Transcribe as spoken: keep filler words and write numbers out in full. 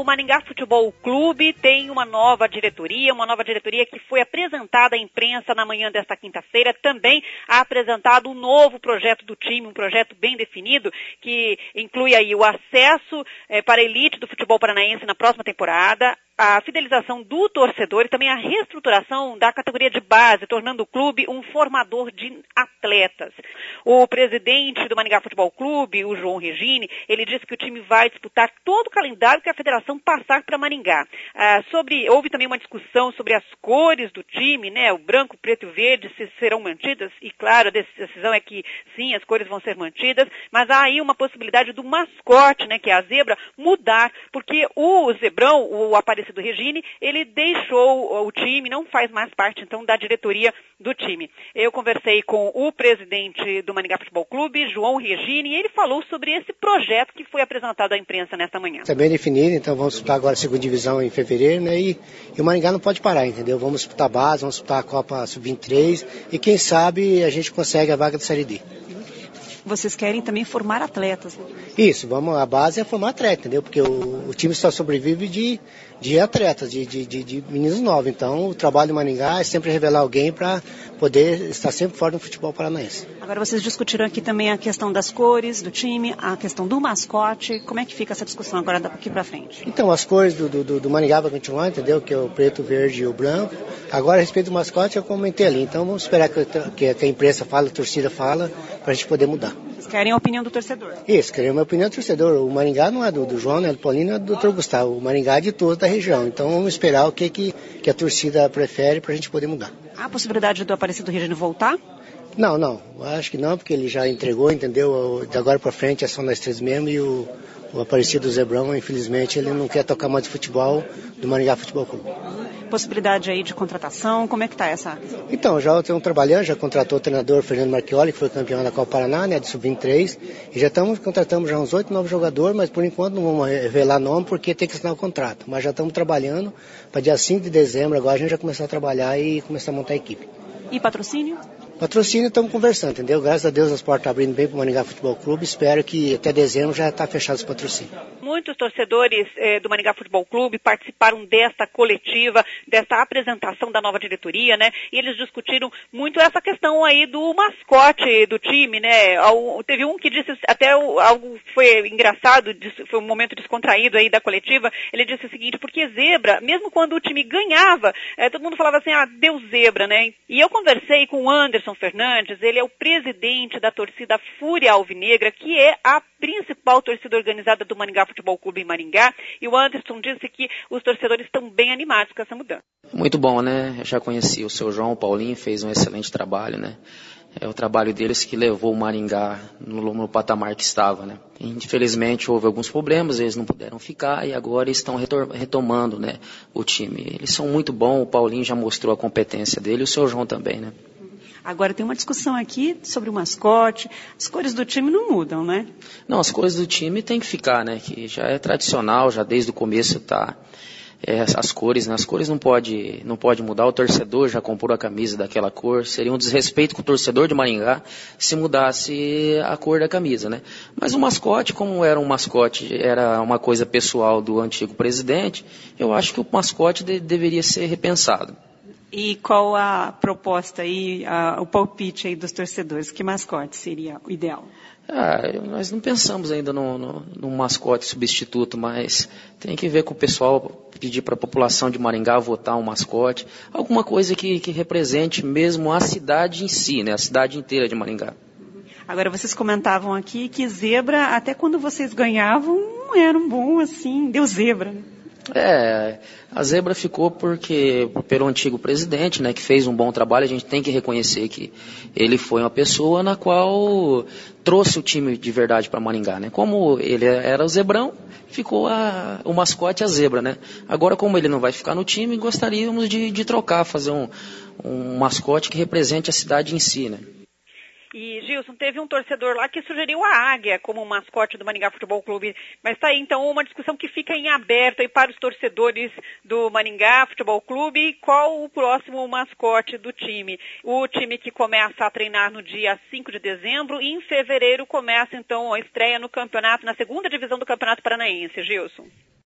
Maringá Futebol Clube tem uma nova diretoria, uma nova diretoria que foi apresentada à imprensa na manhã desta quinta-feira. Também ha apresentado um novo projeto do time, um projeto bem definido, que inclui aí o acesso eh, para a elite do futebol paranaense na próxima temporada, a fidelização do torcedor e também a reestruturação da categoria de base, tornando o clube um formador de atletas. O presidente do Maringá Futebol Clube, o João Regini, ele disse que o time vai disputar todo o calendário que a federação passar para Maringá. Ah, sobre, houve também uma discussão sobre as cores do time, né, o branco, preto e verde, se serão mantidas, e claro, a decisão é que sim, as cores vão ser mantidas, mas há aí uma possibilidade do mascote, né, que é a zebra, mudar, porque o zebrão, o Aparecido do Regini, ele deixou o time, não faz mais parte, então, da diretoria do time. Eu conversei com o presidente do Maringá Futebol Clube, João Regini, e ele falou sobre esse projeto que foi apresentado à imprensa nesta manhã. Está bem definido, então vamos disputar agora a segunda divisão em fevereiro, né, e, e o Maringá não pode parar, entendeu? Vamos disputar a base, vamos disputar a Copa sub vinte e três, e quem sabe a gente consegue a vaga da Série D. Vocês querem também formar atletas, né? Isso, vamos, a base é formar atleta, entendeu? Porque o, o time só sobrevive de, de atletas, de, de, de, de meninos novos. Então, o trabalho do Maringá é sempre revelar alguém para poder estar sempre fora do futebol paranaense. Agora, vocês discutiram aqui também a questão das cores do time, a questão do mascote. Como é que fica essa discussão agora daqui para frente? Então, as cores do, do, do Maringá vai continuar, entendeu? Que é o preto, o verde e o branco. Agora, a respeito do mascote, eu comentei ali. Então, vamos esperar que, que, que a imprensa fala, a torcida fala, para a gente poder mudar. Vocês querem a opinião do torcedor? Isso, queremos a opinião do torcedor. O Maringá não é do, do João, né, do Paulinho, é do doutor Gustavo. O Maringá é de todos da região. Então vamos esperar o que, que, que a torcida prefere para a gente poder mudar. Há a possibilidade do Aparecido Regini voltar? Não, não. Acho que não, porque ele já entregou, entendeu? De agora para frente é só nós três mesmo e o, o Aparecido Zebrão, infelizmente, ele não quer tocar mais de futebol do Maringá Futebol Clube. Possibilidade aí de contratação, como é que está essa? Então, já estamos trabalhando, já contratou o treinador Fernando Marchioli, que foi campeão da Copa Paraná, né, de sub vinte e três, e já estamos, contratamos já uns oito, nove jogadores, mas por enquanto não vamos revelar nome porque tem que assinar o contrato. Mas já estamos trabalhando, para dia cinco de dezembro agora a gente já começar a trabalhar e começar a montar a equipe. E patrocínio? Patrocínio estamos conversando, entendeu? Graças a Deus as portas estão abrindo bem para o Maringá Futebol Clube, espero que até dezembro já está fechado esse patrocínio. Muitos torcedores eh, do Maringá Futebol Clube participaram desta coletiva, desta apresentação da nova diretoria, né? E eles discutiram muito essa questão aí do mascote do time, né? Teve um que disse, até algo foi engraçado, foi um momento descontraído aí da coletiva, ele disse o seguinte, porque zebra, mesmo quando o time ganhava, eh, todo mundo falava assim, ah, deu zebra, né? E eu conversei com o Anderson Fernandes, ele é o presidente da torcida Fúria Alvinegra, que é a principal torcida organizada do Maringá Futebol Clube em Maringá, e o Anderson disse que os torcedores estão bem animados com essa mudança. Muito bom, né? Eu já conheci o seu João, o Paulinho, fez um excelente trabalho, né? É o trabalho deles que levou o Maringá no, no patamar que estava, né? Infelizmente houve alguns problemas, eles não puderam ficar e agora estão retomando, né, o time. Eles são muito bons, o Paulinho já mostrou a competência dele, e o seu João também, né? Agora tem uma discussão aqui sobre o mascote. As cores do time não mudam, né? Não, as cores do time tem que ficar, né? Que já é tradicional, já desde o começo tá. É, as cores, né? As cores não pode, não pode mudar. O torcedor já comprou a camisa daquela cor. Seria um desrespeito com o torcedor de Maringá se mudasse a cor da camisa, né? Mas o mascote, como era um mascote, era uma coisa pessoal do antigo presidente, eu acho que o mascote de, deveria ser repensado. E qual a proposta aí, a, o palpite aí dos torcedores? Que mascote seria o ideal? Ah, nós não pensamos ainda no, no, no mascote substituto, mas tem que ver com o pessoal, pedir para a população de Maringá votar um mascote, alguma coisa que, que represente mesmo a cidade em si, né? A cidade inteira de Maringá. Agora, vocês comentavam aqui que zebra, até quando vocês ganhavam, não era um bom assim, deu zebra, né? É, a zebra ficou porque, pelo antigo presidente, né, que fez um bom trabalho, a gente tem que reconhecer que ele foi uma pessoa na qual trouxe o time de verdade para Maringá, né? Como ele era o zebrão, ficou a, o mascote a zebra, né? Agora, como ele não vai ficar no time, gostaríamos de, de trocar, fazer um, um mascote que represente a cidade em si, né? E, Gilson, teve um torcedor lá que sugeriu a águia como mascote do Maringá Futebol Clube. Mas está aí, então, uma discussão que fica em aberto aí para os torcedores do Maringá Futebol Clube. Qual o próximo mascote do time? O time que começa a treinar no dia cinco de dezembro e em fevereiro começa, então, a estreia no campeonato, na segunda divisão do Campeonato Paranaense, Gilson.